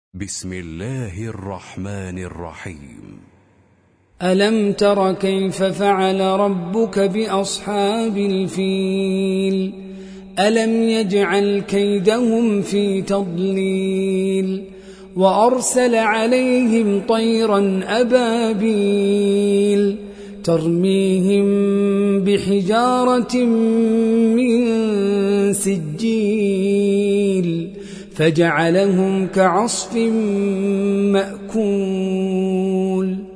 بسم الله الرحمن الرحيم. ألم تر كيف فعل ربك بأصحاب الفيل ألم يجعل كيدهم في تضليل وأرسل عليهم طيرا أبابيل ترميهم بحجارة من سجيل فجعلهم كعصف مأكول.